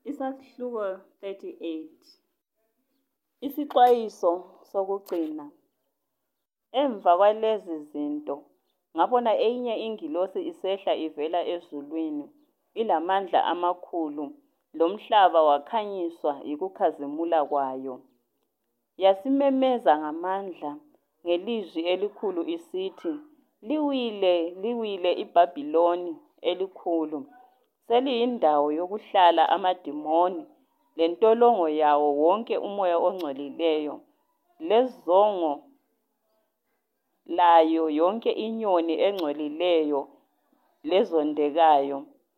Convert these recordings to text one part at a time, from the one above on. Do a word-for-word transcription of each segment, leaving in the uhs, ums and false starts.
Isahluko thirty-eight. Isixwayiso sokugcina. Emva kwalezi zinto ngabona eyinye ingilosi isehla ivela ezulwini, ilamandla amakhulu, lomhlaba wakhanyiswa yikukhazimula kwayo. Yasimemeza ngamandla ngelizwi elikhulu isithi, "Liwile, liwile iBhabhiloni elikhulu! Seliyindawo yokuhlala amadimoni, lentolongo yawo wonke umoya ongcolileyo, lezongo layo yonke inyoni engcolileyo lezondekayo."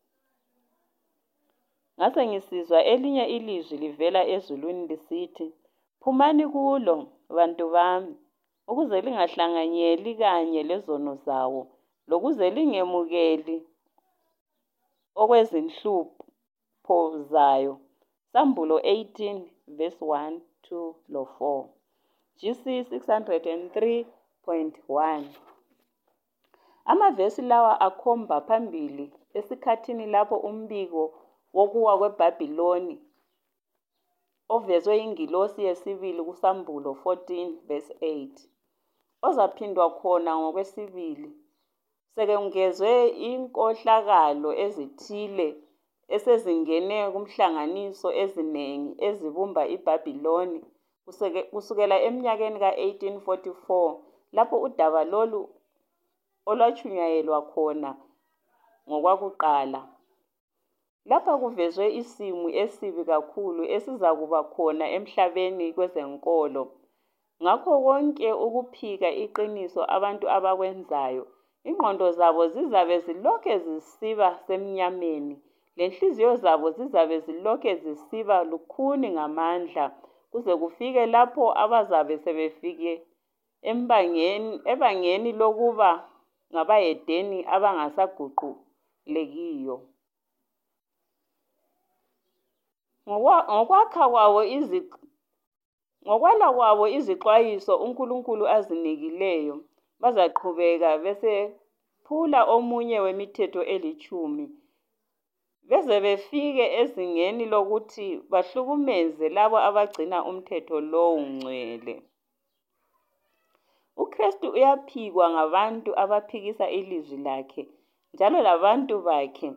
Ngase ngisizwa elinye ilizwi livela ezulwini lisithi, "Phumani kulo, bantu bami, ukuze lingahlanganyeli kanye lezono zawo, lokuze lingemukeli okwezinhlupho zayo." Sambulo eighteen verse one, two lo four. G C six oh three point one. Amavesi lawa akhomba phambili esikhathini lapho umbiko wokuwa kweBhabhiloni ovezwe ingilosi yesibili kuSambulo fourteen verse eight. Ozaphindwa khona ngokwesibili. Sekengezwe inkohlakalo ezithile esezingene kumhlanganiso eziningi ezibumba iBhabhiloni kusukela eminyakeni ka-eighteen forty-four lapho udaba lolu olwatshunyayelwa khona ngokwakuqala. Lapha kuvezwe isimo esibi kakhulu esizakuba khona emhlabeni kwezenkolo. Ngakho konke ukuphika iqiniso abantu abakwenzayo, ingqondo zabo zizabe zilokhe zisiba semnyameni, lenhliziyo zabo zizabe zilokhe zisiba lukhuni ngamandla, kuze kufike lapho abazabe sebefike embangeni ebangeni lokuba ngabayedeni abangasaguqulekiyo. Ngokwakha kwawo izi ngokwala kwabo izixwayiso uNkulunkulu azinikileyo, bazaqhubeka besephula omunye wemithetho elitshumi, beze befike ezingeni lokuthi bahlukumeze labo abagcina umthetho lowo ngcwele. UKristu uyaphikwa ngabantu abaphikisa ilizwi lakhe, njalo labantu bakhe.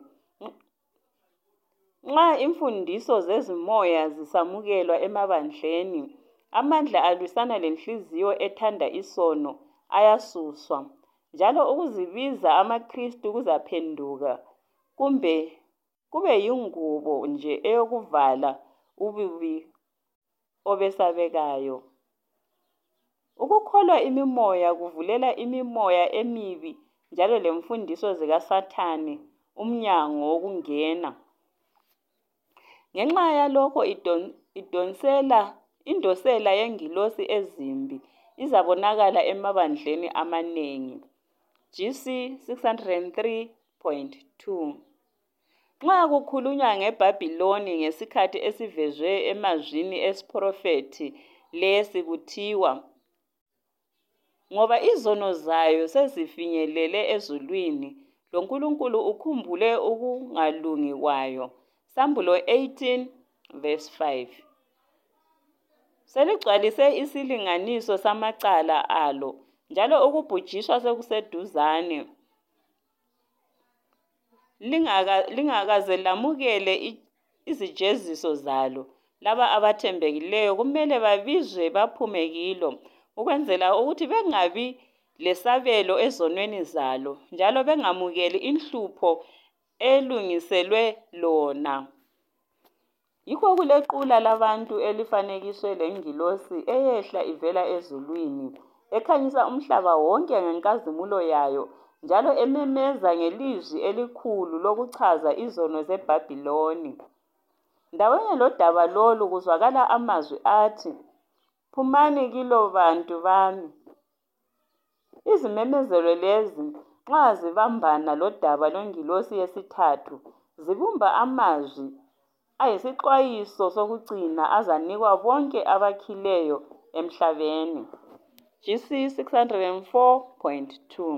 Nxa imfundiso zezimoya zisamukelwa emabandleni, amandla alwisana lenhliziyo ethanda isono ayasuswa, njalo ukuzibiza amaKristu kuzaphenduka kumbe kube yingubo nje eyokuvala ububi obesabekayo. Ukukholwa imimoya kuvulela imimoya emibi njalo lemfundiso zikaSathane umnyango wokungena. Ngenxa yalokho idonsela indosela yengilosi ezimbi izabonakala emabandleni amanengi. G C six oh three point two. Nxa kukhulunywa ngeBhabhiloni ngesikhathi esivezwe emazwini esiphrofethi lesi kuthiwa, ngoba izono zayo sezifinyelele ezulwini, loNkulunkulu ukhumbule ukungalungi kwayo. Sambulo eighteen verse five. Seligcwalise isilinganiso samacala alo, njalo ukubhujiswa sekuseduzane. Lingakaze lamukele izijeziso zalo, laba abathembekileyo kumele babizwe baphume kilo, ukwenzela ukuthi bengabi lesabelo ezonweni zalo, njalo bengamukeli inhlupho elungiselwe lona. Yikho kulequla labantu elifanekiswe lengilosi eyehla ivela ezulwini, ekhanyisa umhlaba wonke ngenkazimulo yayo, njalo ememeza ngelizwi elikhulu lokuchaza izono zeBhabhiloni. Ndawonye lodaba lolu kuzwakala amazwi athi, "Phumani kilo, bantu bami." Izimemezelo lezi nxa zibambana lodaba lwengilosi yesithathu, zibumba amazwi ayisixwayiso sokugcina azanikwa bonke abakhileyo emhlabeni. G C six oh four point two.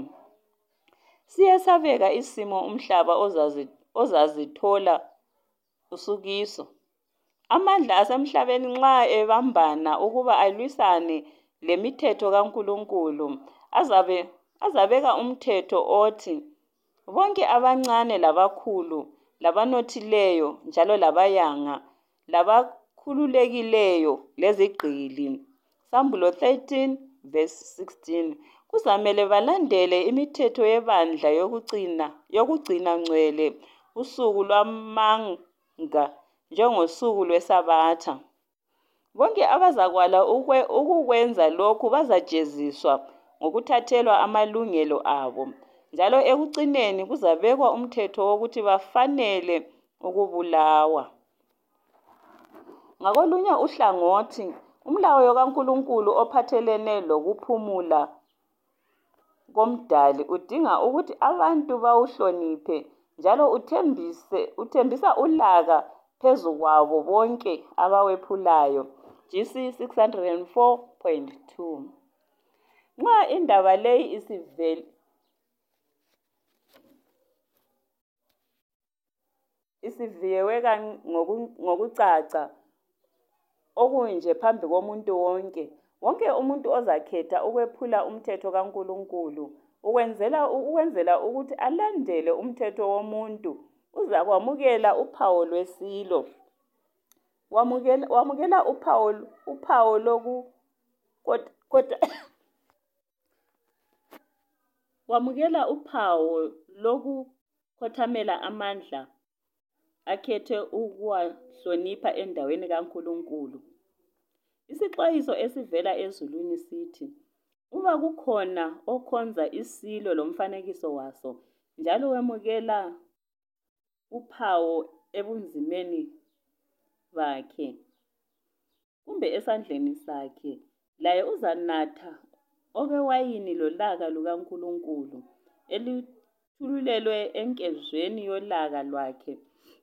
Siyesabeka isimo umhlaba ozazithola usukiso. Amandla asemhlabeni nxa ebambana ukuba alwisane lemithetho kaNkulunkulu, azabe azabeka umthetho othi bonke abancane labakhulu, labanothileyo njalo labayanga, labakhululekileyo lezigqili. Sambulo thirteen verse sixteen. Kuzamele balandele imithetho yebandla yokugcina yokugcina ngcwele usuku lwamanga njengosuku lweSabatha. Bonke abazakwala ukukwenza lokhu bazajeziswa ngokuthathelwa amalungelo abo, njalo ekucineni kuzabekwa umthetho wokuthi bafanele ukubulawa. Ngakolunye uhlangothi, umlayo kaNkulunkulu ophathelene lokuphumula komdali udinga ukuthi abantu bawuhloniphe njalo uthembise uthembisa ulaka phezu kwabo bonke abawephulayo. G C six oh four point two. Nxa indaba leyi isivele isiviyeweka ngokucaca okunje phambi komuntu wonke, wonke umuntu ozakhetha ukwephula umthetho kaNkulunkulu ukwenzela ukwenzela ukuthi alandele umthetho womuntu uzakwamukela uphawu lwesilo. Wamukela wamukela uphawu uphawu loku kodwa wamukela uphawu lokukhothamela amandla akhethe ukuwahlonipha endaweni kaNkulunkulu. Isixwayiso esivela ezulwini sithi, uma kukhona okhonza isilo lomfanekiso waso, njalo wemukela uphawu ebunzimeni bakhe kumbe esandleni sakhe, laye uzanatha okewayini lolaka lukaNkulunkulu elithululelwe enkezweni yolaka lwakhe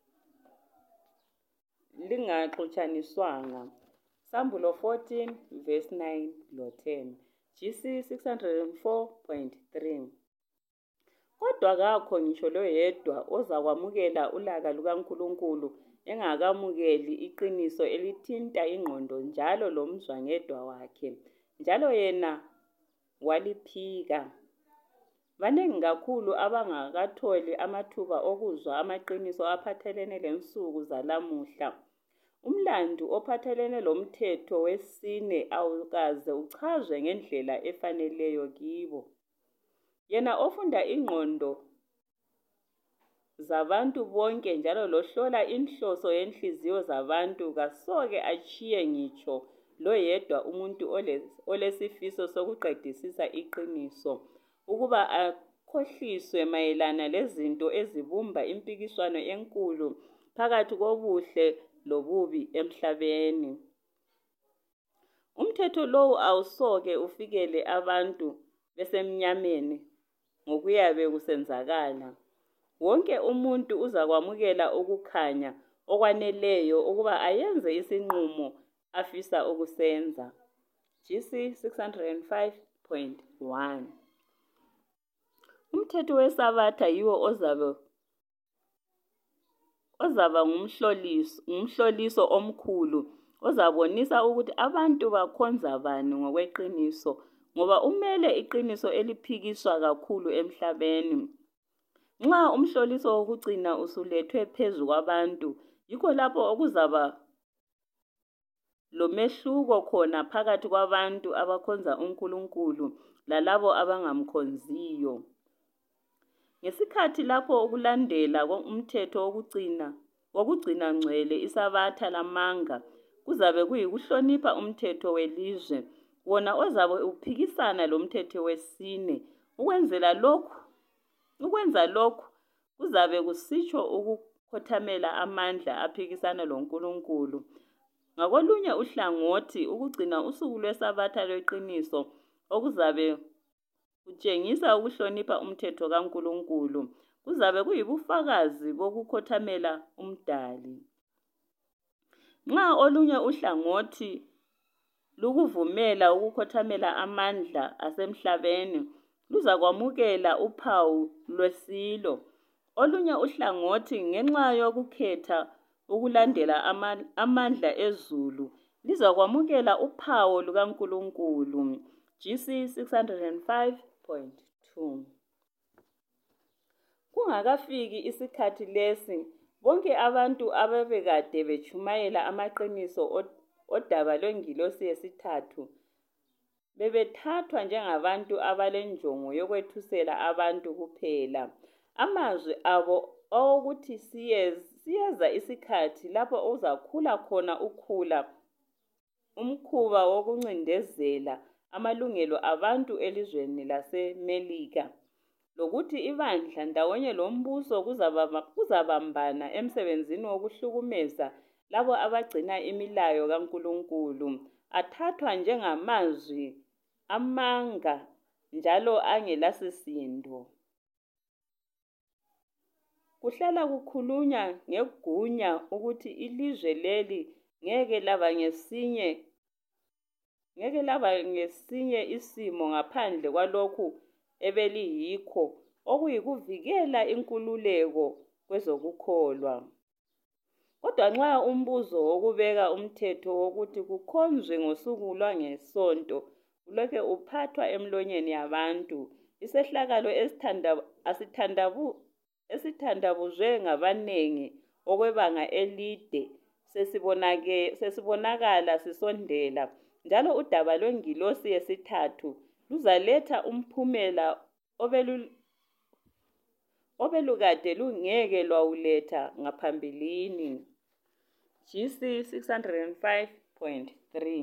lingaxutshaniswanga. Sambulo fourteen verse nine lo ten. G C six oh four point three. Kodwa kakho ngisho loyedwa ozakwamukela ulaka lukaNkulunkulu engakamukeli iqiniso elithinta ingqondo njalo lomzwangedwa wakhe, njalo yena waliphika. Banengi kakhulu abangakatholi amathuba okuzwa amaqiniso aphathelene lensuku zalamuhla. Umlandu ophathelene lomthetho wesine awukaze uchazwe ngendlela efaneleyo kibo. Yena ofunda ingqondo zabantu bonke njalo lohlola inhloso yenhliziyo zabantu kasoke achiye ngitsho loyedwa umuntu olesifiso sokuqedisisa iqiniso, ukuba akhohliswe mayelana lezinto ezibumba impikiswano enkulu phakathi kobuhle lobubi emhlabeni. Umthetho lowu awusoke ufikele abantu besemnyameni ngokuyabe kusenzakala. Wonke umuntu uzakwamukela ukukhanya okwaneleyo ukuba ayenze isinqumo afisa ukusenza. G C six oh five point one. Umthetho weSabatha yiwo ozabe ozaba ngumhloliso ngumhloliso omkhulu ozabonisa ukuthi abantu bakhonza bani ngokweqiniso, ngoba umele iqiniso eliphikiswa kakhulu emhlabeni. Nxa umhloliso wokugcina usulethwe phezu kwabantu, yikho lapho okuzaba lomehluko khona phakathi kwabantu abakhonza uNkulunkulu lalabo abangamkhonziyo. Ngesikhathi lapho ukulandela umthetho wokugcina wokugcina ngcwele iSabatha lamanga kuzabe kuyikuhlonipha umthetho welizwe, wona ozabe uphikisana lomthetho wesine. Ukwenzela lokhu ukwenza lokhu kuzabe kusitsho ukukhothamela amandla aphikisana loNkulunkulu. Ngakolunye uhlangothi, ukugcina usuku lweSabatha lweqiniso okuzabe kutshengisa ukuhlonipha umthetho kaNkulunkulu kuzabe kuyibufakazi bokukhothamela umdali. Nxa olunye uhlangothi lukuvumela ukukhothamela amandla asemhlabeni, luzakwamukela uphawu lwesilo. Olunye uhlangothi ngenxa yokukhetha ukulandela amandla ezulu lizakwamukela uphawu lukaNkulunkulu. G C six oh five point two. Kungakafiki isikhathi lesi, bonke abantu ababekade bechumayela amaqiniso odaba lwengilosi yesithathu bebethathwa njengabantu abalenjongo yokwethusela abantu kuphela. Amazwi abo awokuthi siyeza isikhathi lapho uzakhula khona ukhula umkhuba wokuncindezela amalungelo abantu elizweni laseMelika, lokuthi ibandla ndawonye lombuso kuzabambana emsebenzini wokuhlukumeza labo abagcina imilayo kaNkulunkulu, athathwa njengamazwi amanga njalo angelasisindo. Kuhlala kukhulunywa ngegunya ukuthi ilizwe leli ngeke laba ngesinye ngeke laba ngesinye isimo ngaphandle kwalokhu ebeliyikho, okuyikuvikela inkululeko kwezokukholwa. Kodwa nxa umbuzo wokubeka umthetho wokuthi kukhonzwe ngosuku lwangesonto ulokhe uphathwa emlonyeni yabantu, isehlakalo asithandabu esithandabuzwe ngabanengi okwebanga elide sesibonake sesibonakala sisondela, njalo udaba lwengilosi yesithathu luzaletha umphumela obelu obelukade lungeke lwawuletha ngaphambilini. G C six oh five point three.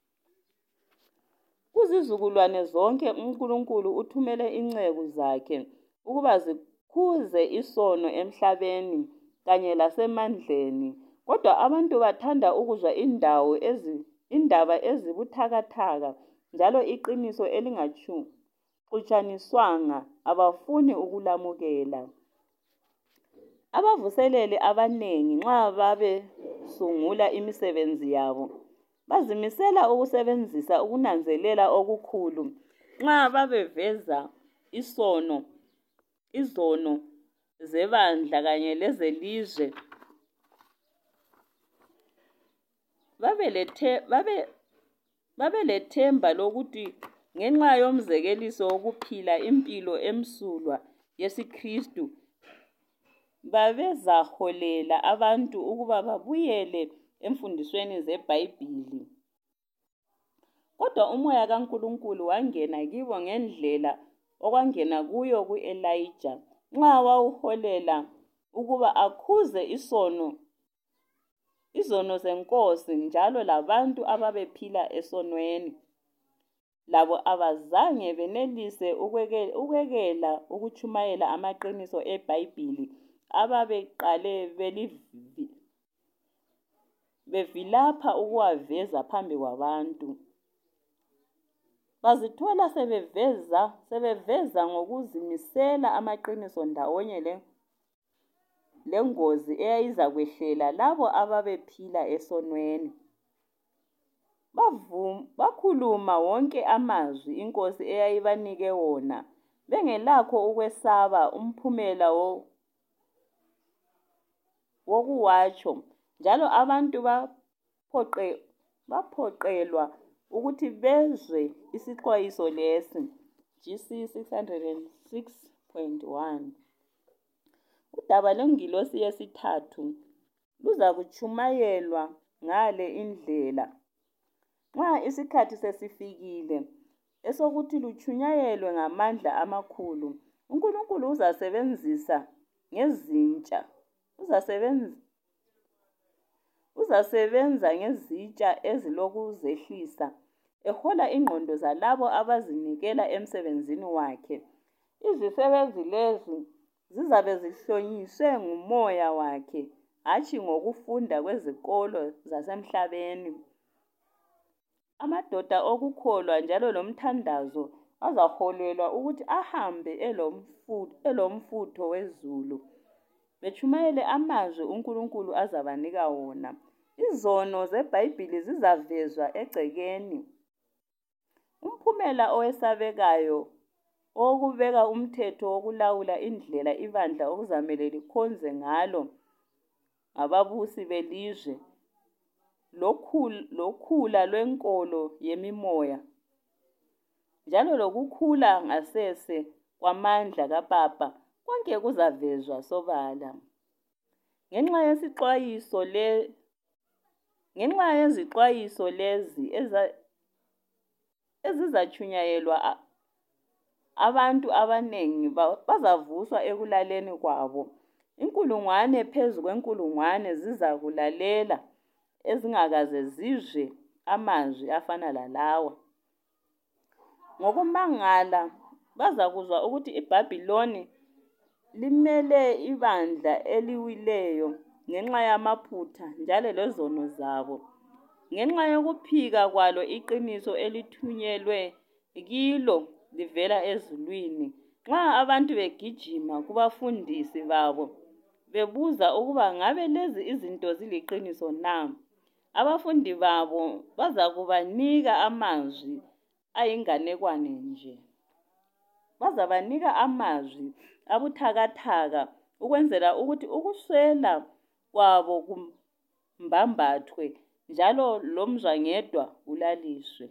Kuzizukulwane zonke uNkulunkulu uthumele inceku zakhe ukuba zikhuze isono emhlabeni kanye lasemandleni, kodwa abantu bathanda ukuzwa indawo ezi indaba ezibuthakathaka njalo iqiniso elingaxutshaniswanga abafuni ukulamukela. Abavuseleli abanengi nxa babesungula imisebenzi yabo bazimisela ukusebenzisa ukunanzelela okukhulu nxa babeveza isono izono zebandla kanye lezelizwe. Babelethe babe babelethemba lokuthi ngenxa yomzekeliso wokuphila impilo emsulwa yesiKristu babezaholela abantu ukuba babuyele emfundisweni zeBhayibhili. Kodwa umoya kaNkulunkulu wangena kibo ngendlela okwangena kuyo ku-Elijah nxa wawuholela ukuba akhuze isono izono zenkosi njalo labantu ababephila esonweni, labo abazange benelise ukwekela ukuchumayela amaqiniso eBhayibhili ababeqale belivi bevilapha ukuwaveza phambi kwabantu. Bazithola sebeveza sebeveza ngokuzimisela amaqiniso ndawonye le lengozi eyayiza kwehlela labo ababephila esonweni. Bavuma bakhuluma wonke amazwi inkosi eyayibanike wona bengelakho ukwesaba umphumela wo wokuwatsho, njalo abantu baphoqe baphoqelwa ukuthi bezwe isixwayiso lesi. G C six oh six point one. Udaba lwengilosi yesithathu luza kuchumayelwa ngale indlela. Nxa isikhathi sesifikile esokuthi luchunyayelwe ngamandla amakhulu, uNkulunkulu uzasebenzisa ngezintsha uzasebenza uzasebenza ngezitsha ezilokuzehlisa, ehola ingqondo zalabo abazinikela emsebenzini wakhe. Izisebenzi lezi zizabe zihlonyiswe ngumoya wakhe, hatshi ngokufunda kwezikolo zasemhlabeni. Amadoda okukholwa njalo lomthandazo azaholelwa ukuthi ahambe elomfutho elomfutho wezulu, bechumayele amazwi uNkulunkulu azabanika wona. Izono zeBhayibhili zizavezwa egcekeni. Umphumela owesabekayo owokubeka umthetho wokulawula indlela ibandla okuzamele likhonze ngalo ngababusi belizwe lokhula lwenkolo yemimoya, njalo lokukhula ngasese kwamandla kaPapa konke kuzavezwa sobala. Ngenxa yesixwayiso le ngenxa yezixwayiso lezi ezizatshunyayelwa abantu abanengi bazavuswa ekulaleni kwabo. Inkulungwane phezu kwenkulungwane zizakulalela ezingakaze zizwe amazwi afana lalawa. Ngokumangala bazakuzwa ukuthi iBhabhiloni limele ibandla eliwileyo ngenxa yamaphutha njalo lezono zabo. Ngenxa yokuphika kwalo iqiniso elithunyelwe kilo livela ezulwini. Nxa abantu begijima kubafundisi babo bebuza ukuba ngabe lezi izinto ziliqiniso na, abafundi babo bazakubanika amazwi ayinganekwane nje. Bazabanika amazwi abuthakathaka ukwenzela ukuthi ukuswela kwabo kumbambathwe njalo lomzwangedwa ulaliswe.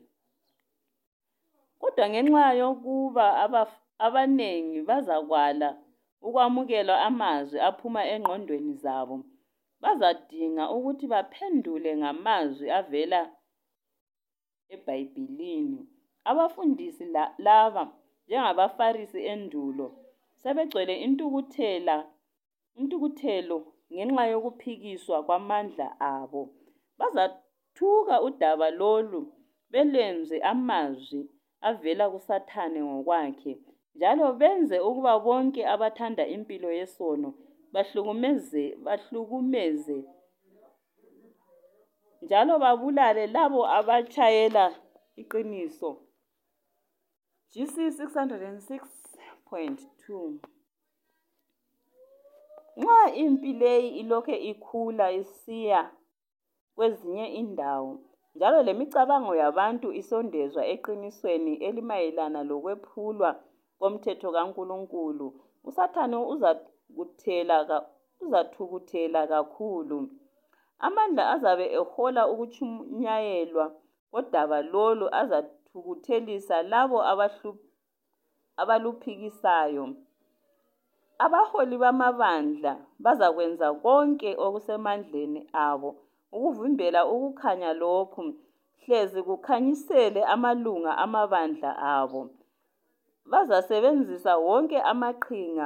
Kodwa ngenxa yokuba abanengi bazakwala ukwamukela amazwi aphuma engqondweni zabo, bazadinga ukuthi baphendule ngamazwi avela eBhayibhilini. Abafundisi laba, njengabaFarisi endulo, sebegcwele intukuthela intukuthelo ngenxa yokuphikiswa kwamandla abo. Bazathuka udaba lolu belenze amazwi avela kuSathane ngokwakhe, njalo benze ukuba bonke abathanda impilo yesono bahlukumeze bahlukumeze njalo babulale labo abatshayela iqiniso. G C six oh six point two. Nxa impi leyi ilokhe ikhula isiya kwezinye indawo, njalo lemicabango yabantu isondezwa eqinisweni elimayelana lokwephulwa komthetho kaNkulunkulu, uSathane uzakuthela uzathukuthela kakhulu. Amandla azabe ehola ukutshunyayelwa kodaba lolu azathukuthelisa labo abaluphikisayo. Abaholi bamabandla bazakwenza konke okusemandleni abo ukuvimbela ukukhanya lokhu, hlezi kukhanyisele amalunga amabandla abo. Bazasebenzisa wonke amaqhinga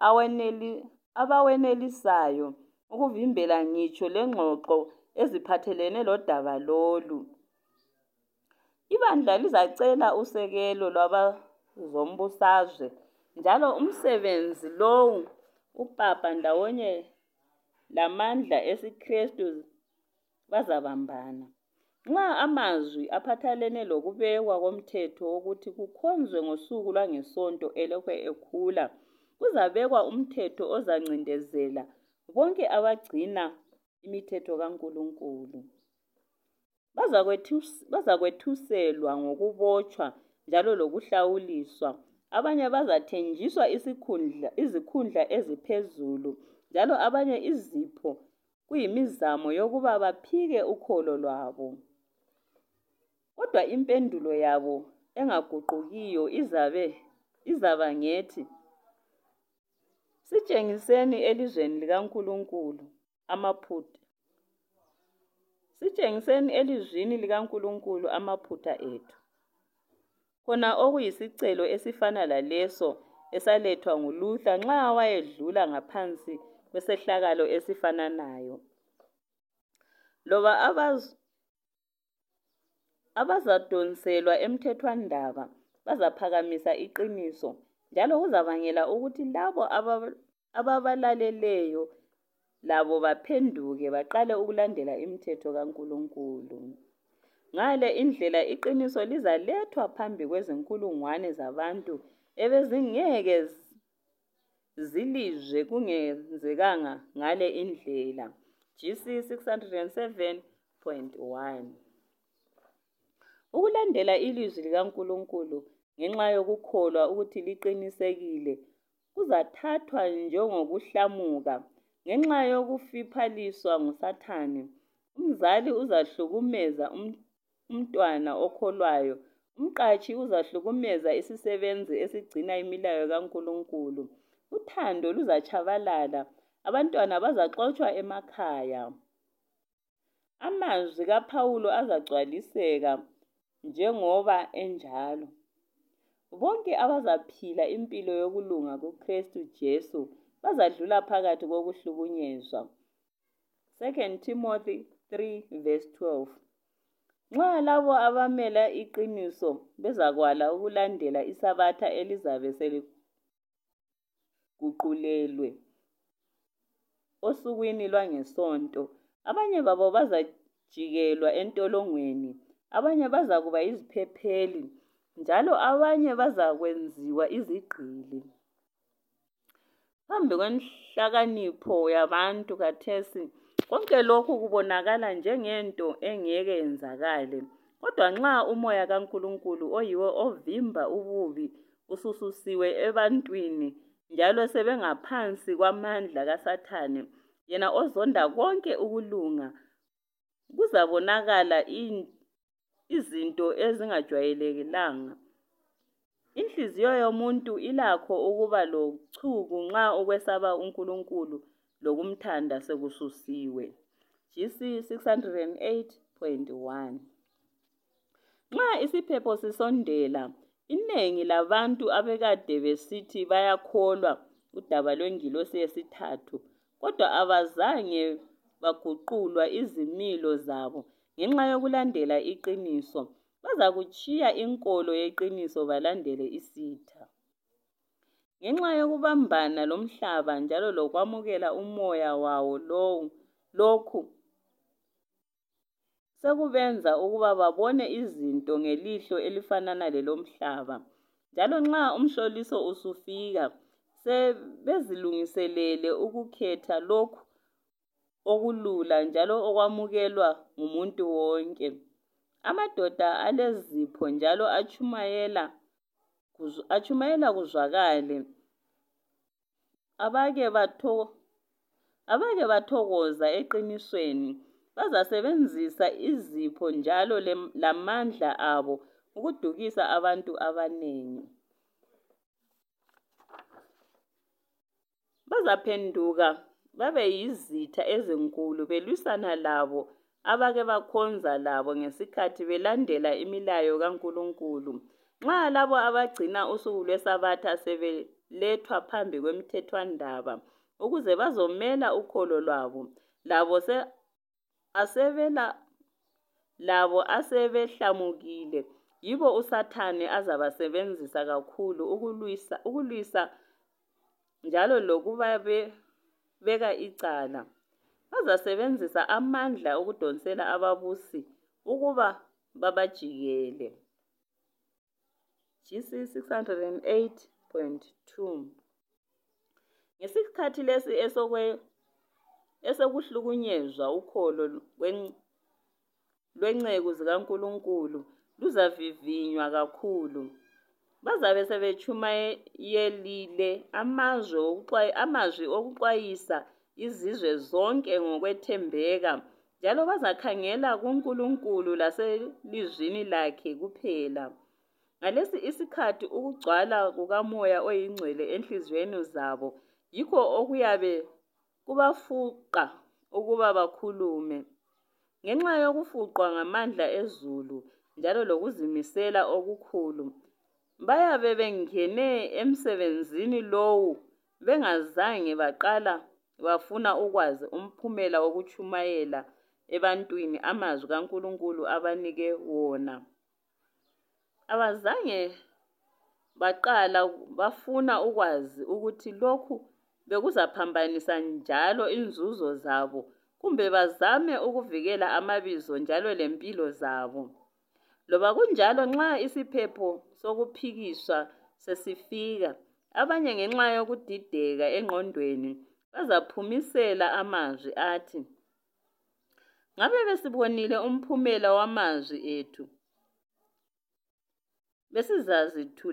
abawenelisayo ukuvimbela ngitsho lengxoxo eziphathelene lodaba lolu. Ibandla lizacela usekelo lwabazombusazwe, njalo umsebenzi lowu uPapa ndawonye lamandla esiKristu bazabambana. Nxa amazwi aphathelene lokubekwa komthetho wokuthi kukhonzwe ngosuku lwangeSonto elokhu ekhula, kuzabekwa umthetho ozancindezela bonke abagcina imithetho kaNkulunkulu. Bazakwethuselwa ngokubotshwa njalo lokuhlawuliswa. Abanye bazathenjiswa isikhundla izikhundla eziphezulu, njalo abanye izipho kuyimizamo yokuba baphike ukholo lwabo. Kodwa impendulo yabo engaguqukiyo izabe izaba ngethi, sitshengiseni elizweni likaNkulunkulu amaphutha. Sitshengiseni elizwini likaNkulunkulu amaphutha ethu. Khona okuyisicelo esifana laleso esalethwa nguLuther nxa wayedlula ngaphansi kwesehlakalo esifananayo. Loba abaz abazadonselwa emthethwandaba bazaphakamisa iqiniso, njalo kuzabangela ukuthi labo ababalaleleyo labo baphenduke baqale ukulandela imithetho kaNkulunkulu. Ngale indlela iqiniso lizalethwa phambi kwezinkulungwane zabantu ebezingeke zilizwe kungenzekanga ngale indlela. G C six oh seven point one. Ukulandela ilizwi likaNkulunkulu ngenxa yokukholwa ukuthi liqinisekile kuzathathwa njengokuhlamuka Ngenxa yokufiphaliswa nguSathane, umzali uzahlukumeza umntwana okholwayo, umqatshi uzahlukumeza isisebenzi esigcina imilayo kaNkulunkulu. Uthando luzatshabalala, abantwana bazaxotshwa emakhaya. Amazwi kaPhawulo azagcwaliseka njengoba enjalo. Bonke abazaphila impilo yokulunga kuKristu Jesu bazadlula phakathi kokuhlukunyezwa. Second Timothy three verse twelve. Nxa labo abamela iqiniso bezakwala ukulandela isabatha elizabe seliguqulelwe osukwini lwangesonto, abanye babo bazajikelwa entolongweni, abanye bazakuba yiziphepheli, njalo abanye bazakwenziwa izigqili. Phambi kwenhlakanipho yabantu kathesi, konke lokhu kubonakala njengento engeke yenzakale. Kodwa nxa umoya kaNkulunkulu oyiwo ovimba ububi usususiwe ebantwini, njalo sebengaphansi kwamandla kaSathane, yena ozonda konke ukulunga, kuzabonakala izinto ezingajwayelekelanga. Inhliziyo yomuntu ilakho ukuba lochuku nxa ukwesaba uNkulunkulu lokumthanda sekususiwe. G C six oh eight point one. Nxa isiphepho sisondela, inengi labantu abekade besithi bayakholwa udaba lwengilosi yesithathu, kodwa abazange baguqulwa izimilo zabo ngenxa yokulandela iqiniso, bazakutshiya inkolo yeqiniso balandele isitha. Ngenxa yokubambana lomhlaba njalo lokwamukela umoya wawo lowo, lokhu sekubenza ukuba babone izinto ngelihlo elifanana lelomhlaba. Njalo nxa umhloliso usufika, sebezilungiselele ukukhetha lokhu okulula njalo okwamukelwa ngumuntu wonke. Amadoda alezipho njalo atshumayela atshumayela kuzwakale, abake batho abake bathokoza eqinisweni, bazasebenzisa izipho njalo lamandla abo ukudukisa abantu abanengi. Bazaphenduka babe yizitha ezinkulu belwisana labo abake bakhonza labo ngesikhathi belandela imilayo kaNkulunkulu. Nxa labo abagcina usuku lweSabatha sebelethwa phambi kwemthethwandaba ukuze bazomela ukholo lwabo, labo se asebela labo asebehlamukile, yibo uSathane azabasebenzisa kakhulu ukulwisa ukulwisa njalo lokuba beka icala. Bazasebenzisa amandla ukudonsela ababusi ukuba babajikele. G C six oh eight point two. Ngesikhathi lesi esokwe esokuhlukunyezwa ukholo lwenceku zikaNkulunkulu luzavivinywa kakhulu. Bazabe sebetshumayelile amazwi amazwi okuxwayisa izizwe zonke ngokwethembeka, njalo bazakhangela kuNkulunkulu laselizwini lakhe kuphela. Ngalesi isikhathi ukugcwala kukaMoya oyingcwele enhliziyweni zabo yikho okuyabe kubafuqa ukuba bakhulume. Ngenxa yokufuqwa ngamandla ezulu njalo lokuzimisela okukhulu, bayabe bengene emsebenzini lowu bengazange baqala bafuna ukwazi umphumela wokutshumayela ebantwini amazwi kaNkulunkulu abanike wona. Abazange baqala bafuna ukwazi ukuthi lokhu bekuzaphambanisa njalo inzuzo zabo, kumbe bazame ukuvikela amabizo njalo lempilo zabo. Loba kunjalo, nxa isiphepho sokuphikiswa sesifika, abanye ngenxa yokudideka engqondweni bazaphumisela amazwi athi, ngabe besibonile umphumela wamazwi ethu,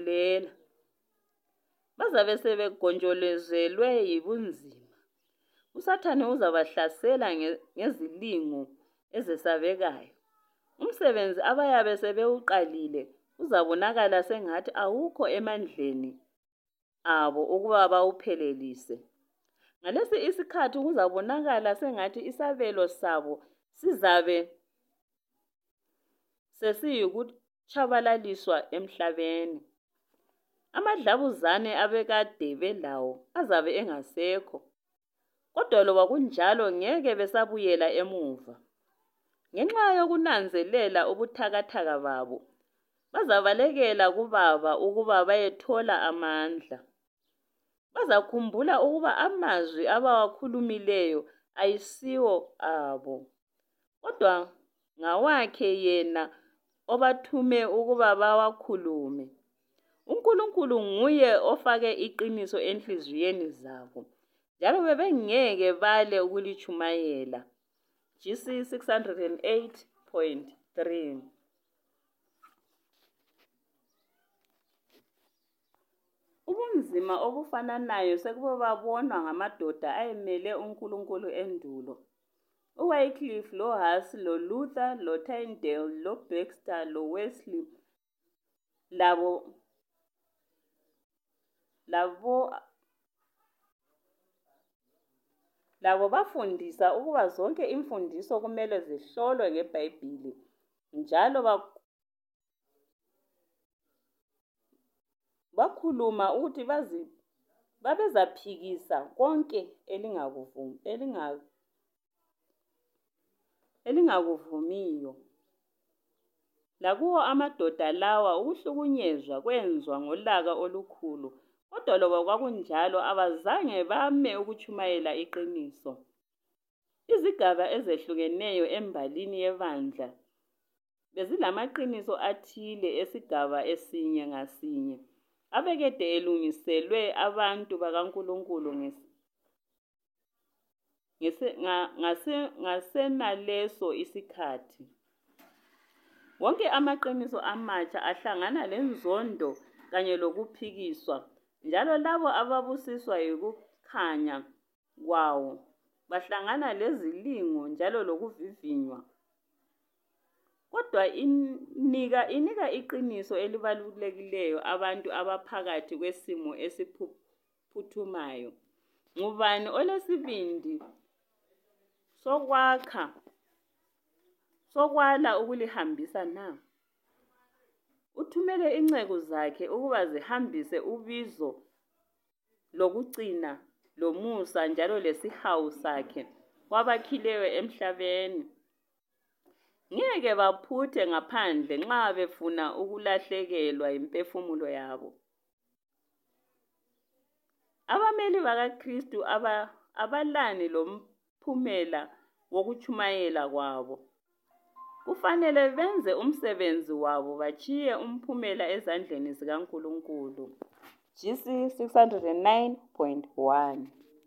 besizazithulela. Bazabe sebegonjolezelwe yibunzima. uSathane uzabahlasela ngezilingo ezesabekayo. Umsebenzi abayabe sebewuqalile uzabonakala sengathi awukho emandleni abo ukuba bawuphelelise. Ngalesi isikhathi kuzabonakala sengathi isabelo sabo sizabe sesiyikutshabalaliswa emhlabeni. Amadlabuzane abekade belawo azabe engasekho, kodwa loba kunjalo ngeke besabuyela emuva. Ngenxa yokunanzelela ubuthakathaka babo, bazabalekela kuBaba ukuba bayethola amandla. Bazakhumbula ukuba amazwi abawakhulumileyo ayisiwo abo, kodwa ngawakhe yena obathume ukuba bawakhulume. UNkulunkulu nguye ofake iqiniso enhliziyweni zabo, njalo bebengeke bale ukulitshumayela. G C six oh eight point three. Ubunzima obufananayo sekubo babonwa ngamadoda ayemele uNkulunkulu endulo. uWycliffe, loHuss, loLuther, loTyndale, loBaxter, loWesley labo labo labo bafundisa ukuba zonke imfundiso kumele zihlolwe ngeBhayibhili, njalo bakhuluma ukuthi bazi babezaphikisa konke elingakuvumi elinga elingakuvumiyo. Lakuwo amadoda lawa ukuhlukunyezwa kwenzwa ngolaka olukhulu, kodwa loba kwakunjalo abazange bame ukutshumayela iqiniso. Izigaba ezehlukeneyo embalini yebandla bezilamaqiniso athile esigaba esinye ngasinye abekade elungiselwe abantu bakaNkulunkulu ngasenaleso isikhathi. Wonke amaqiniso amatsha ahlangana lenzondo kanye lokuphikiswa, njalo labo ababusiswa yikukhanya kwawo bahlangana lezilingo njalo lokuvivinywa. Kodwa inika inika iqiniso elibalulekileyo abantu abaphakathi kwesimo esiphuthumayo. Ngubani olesibindi sokwakha sokwala ukulihambisa na? Uthumele inceku zakhe ukuba zihambise ubizo lokucina lomusa njalo lesihawu sakhe kwabakhileyo emhlabeni. Ngeke baphuthe ngaphandle nxa befuna ukulahlekelwa imphefumulo yabo. Abameli bakaKristu abalani lomphumela wokutshumayela kwabo. Kufanele benze umsebenzi wabo batshiye umphumela ezandleni zikaNkulunkulu. G C six oh nine point one.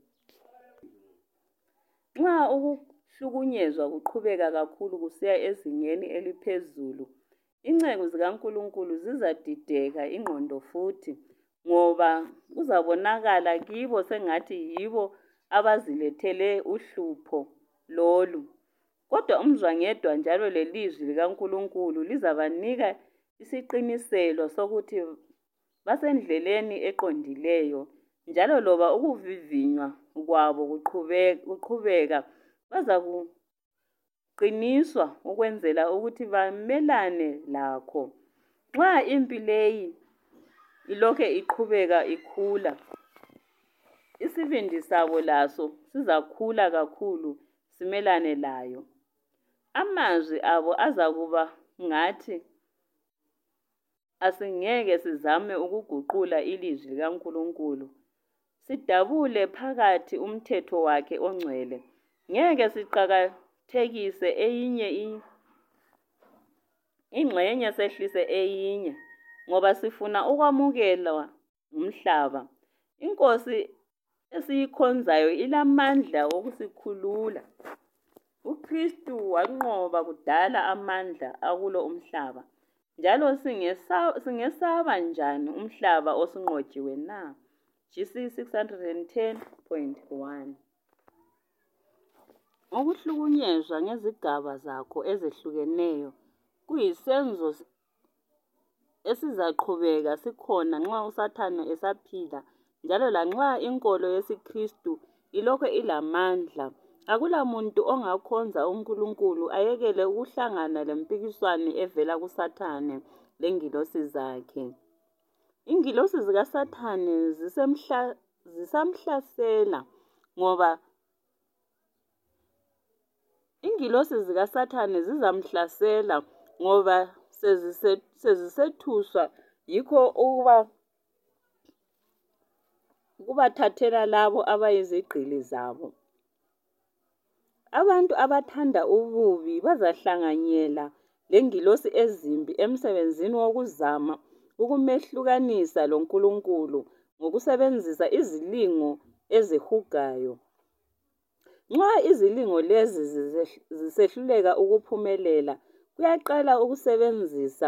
Nxa ukuhlukunyezwa kuqhubeka kakhulu kusiya ezingeni eliphezulu, inceku zikaNkulunkulu zizadideka ingqondo futhi, ngoba kuzabonakala kibo sengathi yibo abazilethele uhlupho lolu. Kodwa umzwangedwa njalo lelizwi likaNkulunkulu lizabanika isiqiniselo sokuthi basendleleni eqondileyo, njalo loba ukuvivinywa kwabo kuqhubeka, bazakuqiniswa ukwenzela ukuthi bamelane lakho. Nxa impi leyi ilokhe iqhubeka ikhula, isibindi sabo laso sizakhula kakhulu simelane layo. Amazwi abo azakuba ngathi asingeke sizame ukuguqula ilizwi likaNkulunkulu, sidabule phakathi umthetho wakhe ongcwele. Ngeke siqakathekise eyinye ingxenye sehlise eyinye, ngoba sifuna ukwamukelwa umhlaba. Inkosi esiyikhonzayo ilamandla okusikhulula. uKristu wanqoba kudala amandla akulo umhlaba, njalo singesaba njani umhlaba osunqotshiwe na? G C six ten point one. Ukuhlukunyezwa ngezigaba zakho ezehlukeneyo kuyisenzo esizaqhubeka sikhona nxa uSathane esaphila njalo lanxa inkolo yesiKristu ilokhu ilamandla. Akulamuntu ongakhonza uNkulunkulu ayekele ukuhlangana lempikiswano evela kuSathane lengilosi zakhe. Ingilosi zikaSathane zisemhla zisamhlasela ngoba Ingilosi zikaSathane zizamhlasela ngoba sezisethuswa yikho ukuba kubathathela labo abayizigqili zabo. Abantu abathanda ububi bazahlanganyela lengilosi ezimbi emsebenzini wokuzama ukumehlukanisa loNkulunkulu ngokusebenzisa izilingo ezihugayo. Nxa izilingo lezi zisehluleka ukuphumelela, kuyaqala ukusebenzisa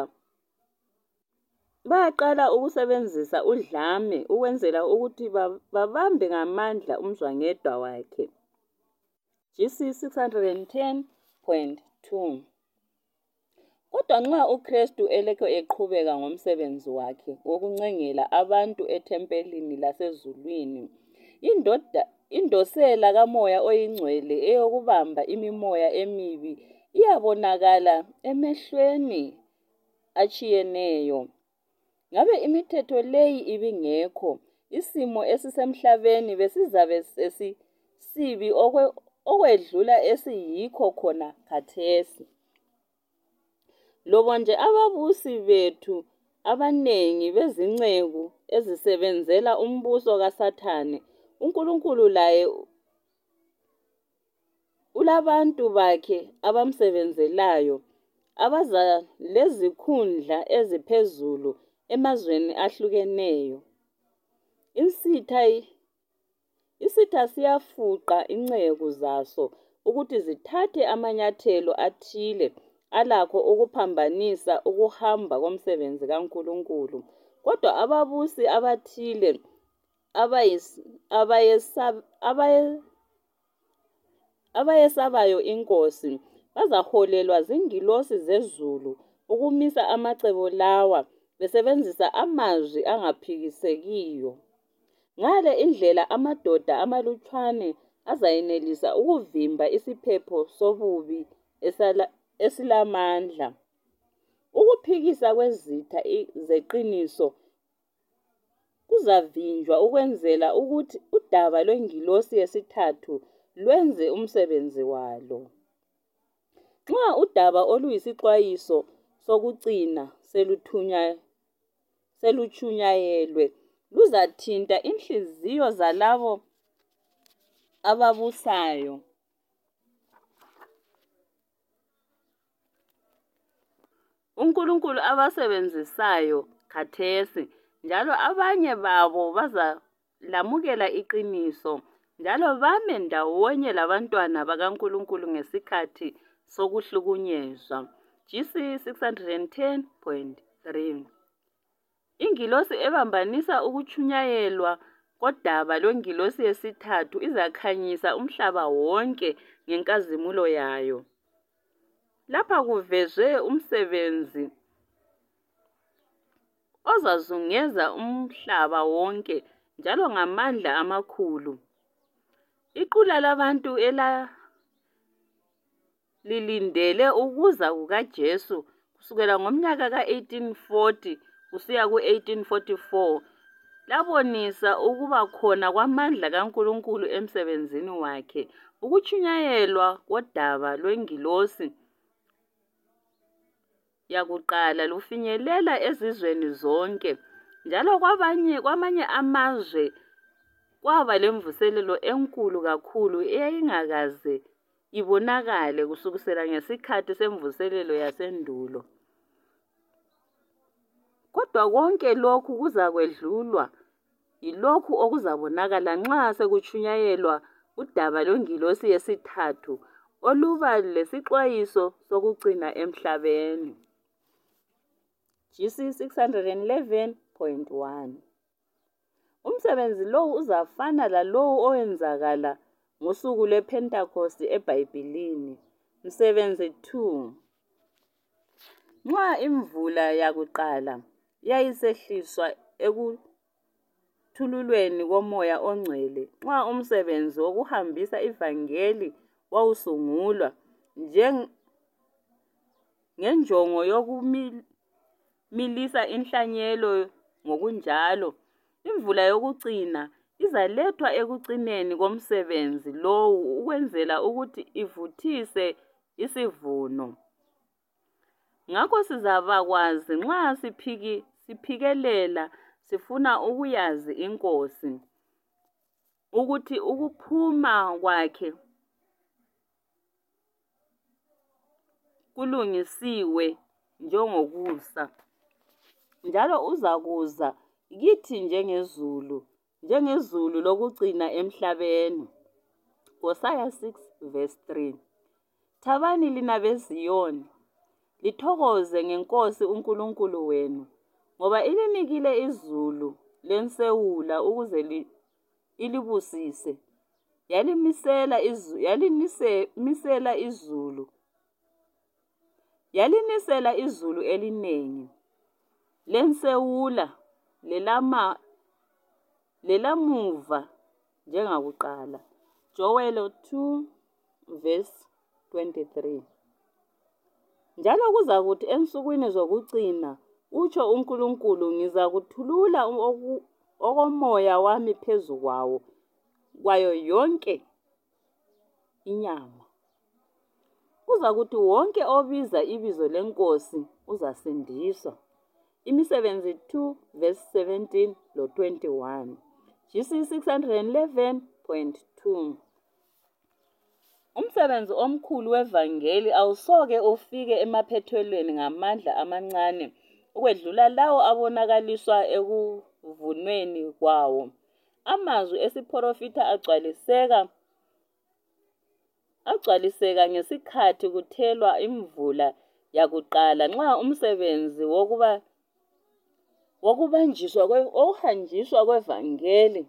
bayaqala ukusebenzisa udlame ukwenzela ukuthi babambe ngamandla umzwangedwa wakhe. G C six ten point two. Kodwa nxa uKristu elokhu eqhubeka ngomsebenzi wakhe wokuncengela abantu ethempelini lasezulwini, indoda indosela kaMoya oyingcwele eyokubamba imimoya emibi iyabonakala emehlweni atshiyeneyo. Ngabe imithetho leyi ibingekho, isimo esisemhlabeni besizabe sesisibi okwedlula esiyikho khona khathesi. Lobo nje ababusi bethu abanengi bezinceku ezisebenzela umbuso kaSathane, uNkulunkulu laye ulabantu bakhe abamsebenzelayo abaza lezikhundla eziphezulu emazweni ahlukeneyo. Insitha isitha siyafuqa inceku zaso ukuthi zithathe amanyathelo athile alakho ukuphambanisa ukuhamba komsebenzi kaNkulunkulu. Kodwa ababusi abathile abayesabayo inkosi bazaholelwa zingilosi zezulu ukumisa amacebo lawa besebenzisa amazwi angaphikisekiyo. Ngale indlela amadoda amalutshwane azayenelisa ukuvimba isiphepho sobubi esilamandla. Ukuphikisa kwezitha zeqiniso kuzavinjwa ukwenzela ukuthi udaba lwengilosi yesithathu lwenze umsebenzi walo. Nxa udaba oluyisixwayiso sokucina selutshunyayelwe, luzathinta inhliziyo zalabo ababusayo. uNkulunkulu abasebenzisayo khathesi, njalo abanye babo bazalamukela iqiniso njalo bame ndawonye labantwana bakaNkulunkulu ngesikhathi sokuhlukunyezwa. G C six ten point three. Ingilosi ebambanisa ukutshunyayelwa kodaba lwengilosi yesithathu izakhanyisa umhlaba wonke ngenkazimulo yayo. Lapha kuvezwe umsebenzi ozazungeza umhlaba wonke njalo ngamandla amakhulu. Iqula labantu ela lilindele ukuza kukaJesu kusukela ngomnyaka ka eighteen forty kusiya ku eighteen forty-four labonisa ukuba khona kwamandla kaNkulunkulu emsebenzini wakhe. Ukutshunyayelwa kodaba lwengilosi yakuqala lufinyelela ezizweni zonke, njalo kwabanye kwamanye amazwe kwaba lemvuselelo enkulu kakhulu eyayingakaze ibonakale kusukisela ngesikhathi semvuselelo yasendulo. Kodwa konke lokhu kuzakwedlulwa yilokhu okuzabonakala nxa sekutshunyayelwa udaba lwengilosi yesithathu oluba lesixwayiso sokucina emhlabeni. G C six eleven point one. Umsebenzi lowu uzafana lalowu owenzakala ngosuku lwePentecost eBhayibhelini. Msebenzi two. Nxa imvula yakuqala yayisehliswa ekuthululweni komoya ongcwele, nxa umsebenzi wokuhambisa ivangeli wawusungulwa ngenjongo yokumilisa inhlanyelo, ngokunjalo imvula yokucina izalethwa ekucineni komsebenzi lowu ukwenzela ukuthi ivuthise isivuno. Ngakho sizabakwazi nxa siphiki, siphikelela sifuna ukuyazi iNkosi, ukuthi ukuphuma kwakhe kulungisiwe njengokusa, njalo uzakuza kithi njengezulu, njengezulu lokucina emhlabeni. Hosea six verse three. Thabani lina beZiyoni, lithokoze ngeNkosi uNkulunkulu wenu, ngoba ilinikile izulu lensewula ukuze li, ilibusise. Yalimisela izulu, yalinisela izulu. Yalinisela izulu elinengi lensewula lelama lelamuva njengakuqala. Joel two verse twenty-three. Njalo kuzakuthi ensukwini zokucina, utsho uNkulunkulu, ngizakuthulula okomoya wami phezu kwawo, kwayo yonke inyama. Kuzakuthi wonke obiza ibizo leNkosi uzasindiswa. Imisebenzi two verse seventeen lo twenty-one. G C six eleven point two. Umsebenzi omkhulu wevangeli awusoke ufike emaphethelweni ngamandla amancane ukwedlula lawo abonakaliswa ekuvunweni kwawo. Amazwi esiprofita agcwaliseka agcwaliseka ngesikhathi kuthelwa imvula yakuqala, nxa umsebenzi wokuba wokubanjiswa kwe ohanjiswa kwevangeli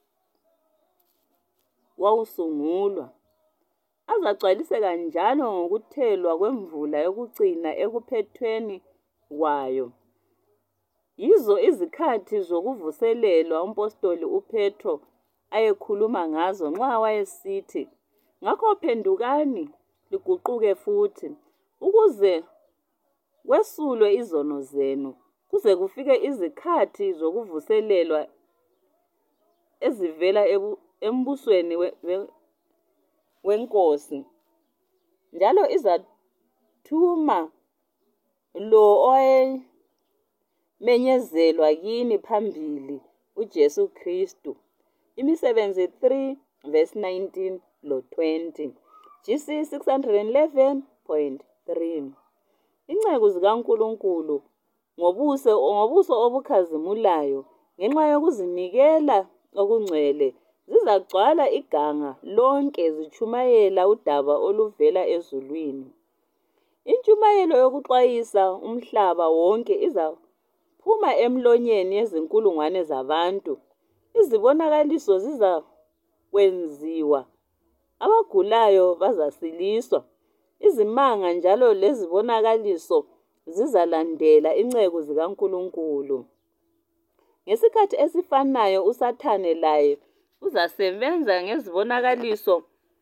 wawusungulwa. Azagcwaliseka njalo ngokuthelwa kwemvula yokucina ekuphethweni kwayo. Yizo izikhathi zokuvuselelwa umpostoli uPetro ayekhuluma ngazo nxa wayesithi, ngakho phendukani liguquke futhi, ukuze kwesulwe izono zenu, kuze kufike izikhathi zokuvuselelwa ezivela embusweni weNkosi, njalo izathuma lo oyemenyezelwa kini phambili, uJesu Kristu. Imisebenzi three verse nineteen lo twenty. G C six eleven point three. Inceku zikaNkulunkulu ngobuso ngobuso obukhazimulayo ngenxa yokuzinikela okungcwele zizagcwala iganga lonke zitshumayela udaba oluvela ezulwini. Intshumayelo yokuxwayisa umhlaba wonke izaphuma emlonyeni yezinkulungwane zabantu. Izibonakaliso zizakwenziwa, abagulayo bazasiliswa, izimanga njalo lezibonakaliso zizalandela inceku zikaNkulunkulu. Ngesikhathi esifanayo uSathane laye uzasebenza ngezibonakaliso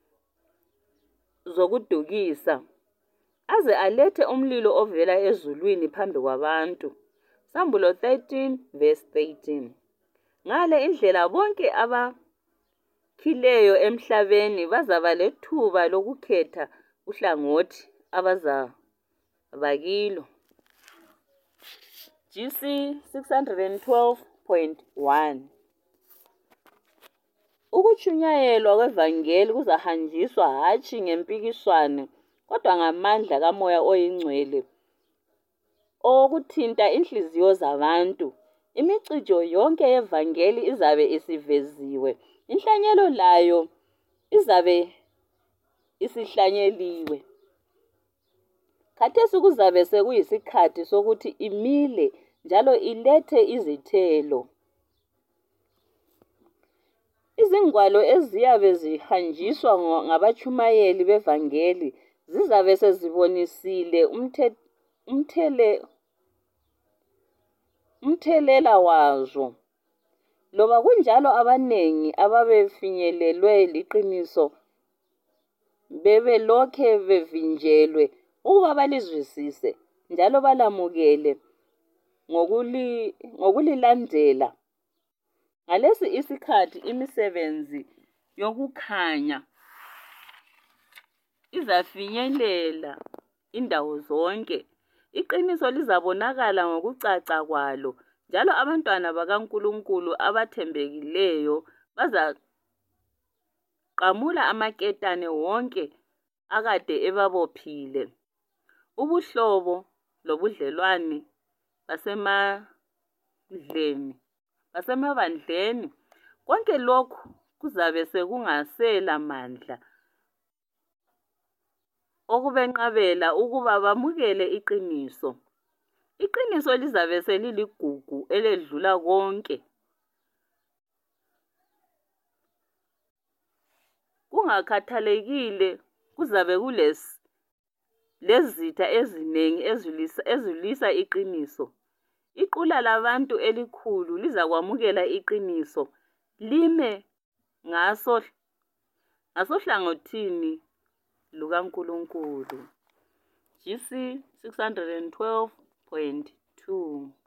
zokudukisa, aze alethe umlilo ovela ezulwini phambi kwabantu. Sambulo thirteen verse thirteen. Ngale indlela bonke abakhileyo emhlabeni bazaba lethuba lokukhetha uhlangothi abazaba kilo. G C six twelve point one. Ukutshunyayelwa kwevangeli kuzahanjiswa hatshi ngempikiswano, kodwa ngamandla kaMoya oyingcwele okuthinta inhliziyo zabantu. Imicijo yonke yevangeli izabe isiveziwe, inhlanyelo layo izabe isihlanyeliwe. Khathesi kuzabe sekuyisikhathi sokuthi imile njalo ilethe izithelo. Izingwalo eziyabe zihanjiswa ngabatshumayeli bevangeli zizabe sezibonisile umthe, umthele, umthelela wazo. Loba kunjalo abanengi ababefinyelelwe liqiniso bebelokhe bevinjelwe ukuba balizwisise njalo balamukele ngokuli, ngokulilandela. Ngalesi isikhathi imisebenzi yokukhanya izafinyelela indawo zonke. Iqiniso lizabonakala ngokucaca kwalo, njalo abantwana bakaNkulunkulu abathembekileyo bazaqamula amaketane wonke akade ebabophile. Ubuhlobo lobudlelwane basemandleni, basemabandleni, konke lokhu kuzabe sekungasela mandla okubenqabela ukuba bamukele iqiniso. Iqiniso lizabe seliligugu eledlula konke. Kungakhathalekile kuzabe kulezitha ezinengi ezilwisa, ezilwisa iqiniso. Iqula labantu elikhulu lizakwamukela iqiniso lime ngaso ngasohlangothini lukaNkulunkulu. G C six twelve point two.